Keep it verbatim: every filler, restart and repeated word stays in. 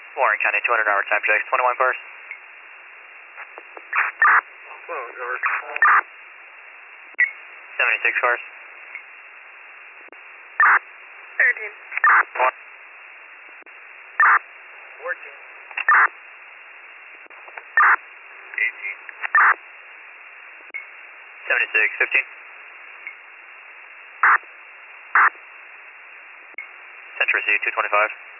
Warren County, two hundred hour time checks, twenty-one cars. twenty-one cars. seventy-six cars. thirteen. fourteen. eighteen. seventy-six, fifteen. Century C, two twenty-five.